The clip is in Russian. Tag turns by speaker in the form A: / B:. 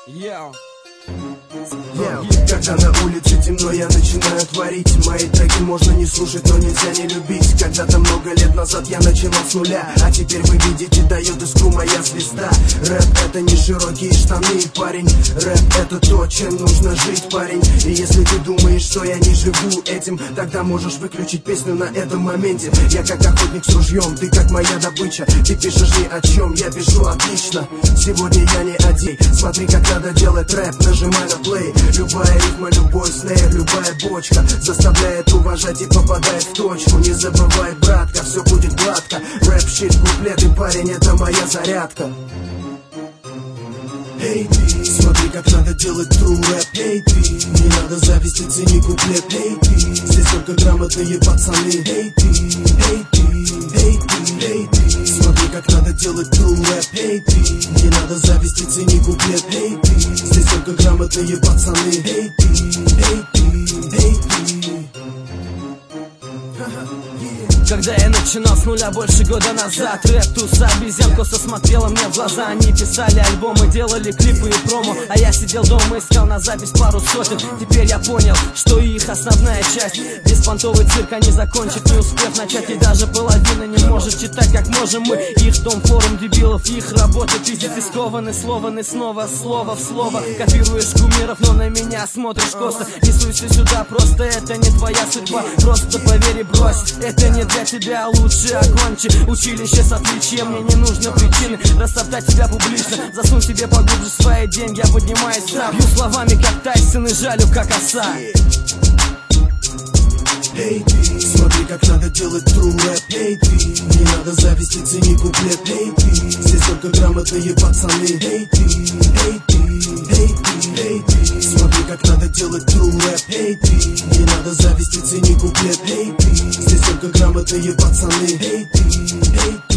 A: Когда на улице темно, я начинаю творить. Мои треки можно не слушать, но нельзя не любить. Когда-то много лет назад я начинал с нуля, а теперь вы видите, дает искру моя звезда. Рэп — это не широкие штаны, парень. Рэп — это то, чем нужно жить, парень. И если ты думаешь, что я не живу этим, тогда можешь выключить песню на этом моменте. Я как охотник с ружьем, ты как моя добыча. Ты пишешь ни о чем, я пишу отлично. Сегодня я не один, смотри, как надо делать рэп, нажимай на плей. Любая рифма, любой снейр, любая бочка заставляет уважать и попадает в точку. Не забывай, братка, все будет гладко. Рэп, щит, куплеты, парень, это моя зарядка. Эй, ты, смотри, как надо делать true рэп. Эй, ты, не надо зависти, цени куплет. Эй, ты, здесь только грамотные пацаны. Эй, ты, эй, ты, эй, ты, эй, ты, смотри, как надо делать true рэп. Эй, ты, не надо зависти, цени куплет. Эй, ты, здесь только грамотные пацаны. Эй, ты, эй, ты, эй, ты.
B: Когда я начинал с нуля больше года назад, рэп туса обезьян косо смотрела мне в глаза. Они писали альбомы, делали клипы и промо, а я сидел дома и искал на запись пару сотен. Теперь я понял, что их основная часть беспонтовый цирк они закончат, не успев начать. И даже половина не может читать, как можем мы. Их дом, форум дебилов, их работа пиздец искованы, слованы снова, слово в слово. Копируешь кумиров, но на меня смотришь косо. Не суйся сюда, просто это не твоя судьба. Просто поверь и брось, это не для тебя, лучше окончи училище с отличием. Мне не нужны причины растоптать тебя публично. Засунь себе поглубже свои деньги, я поднимаюсь сам. Бью словами, как Тайсон, и жалю, как оса.
A: Эй, ты, смотри, как надо делать true рэп. Эй, ты, не надо зависти, цени куплет. Эй, ты, здесь только грамотные пацаны. Эй, ты, эй, ты, эй, ты, эй, ты, смотри, как надо делать true рэп. Эй, ты, не надо зависти, цени куплет. Эй, ты, здесь только грамотные пацаны. Эй, ты, эй, ты.